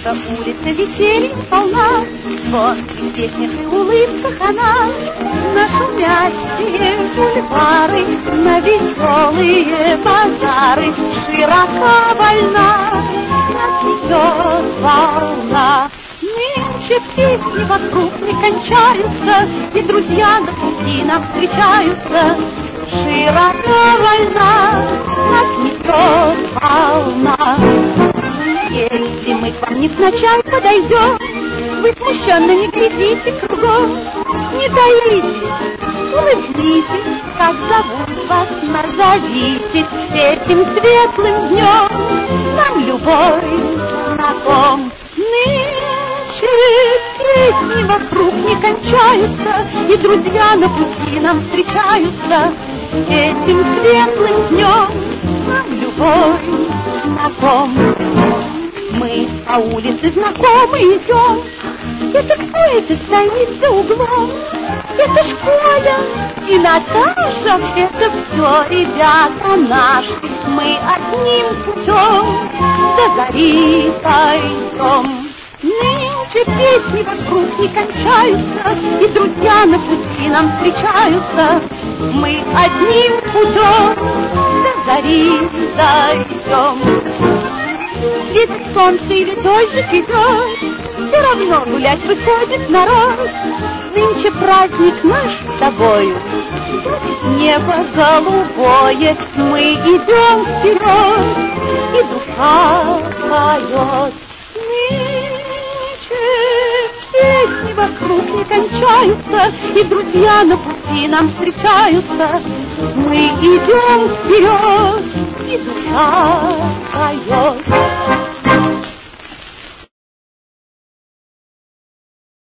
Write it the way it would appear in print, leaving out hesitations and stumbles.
Наша улица весельем полна, звонких песнях и улыбках она. На шумящие бульвары, на веселые базары широка вольна нас несет волна. Нынче песни вокруг не кончаются, и друзья на пути нам встречаются. Широка вольна нас несет волна. Если мы к вам невзначай подойдем, вы смущенно не глядите кругом, не таитесь, улыбнитесь, как зовут вас, назовитесь. Этим светлым днем нам любой знаком. Нынче песни вокруг не кончаются, и друзья на пути нам встречаются. Этим светлым днем нам любой знаком. Мы по улице знакомы идем. Это кто это стоит за углом? Это ж Коля и Наташа. Это все ребята наши. Мы одним путем до зари пойдем. Нынче песни вокруг не кончаются, и друзья на пути нам встречаются. Мы одним путем до зари дойдем. Ведь солнце или дождик идет, все равно гулять выходит народ. Нынче праздник наш с тобою, небо голубое. Мы идем вперед, и душа поет. Нынче песни вокруг не кончаются, и друзья на пути нам встречаются. Мы идем вперед, и душа поет.